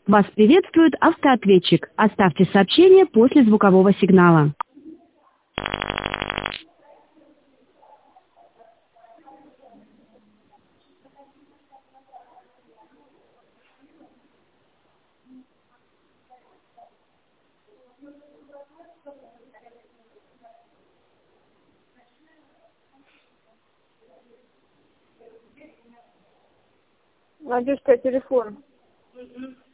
Вас приветствует автоответчик. Оставьте сообщение после звукового сигнала. Надюшка, телефон.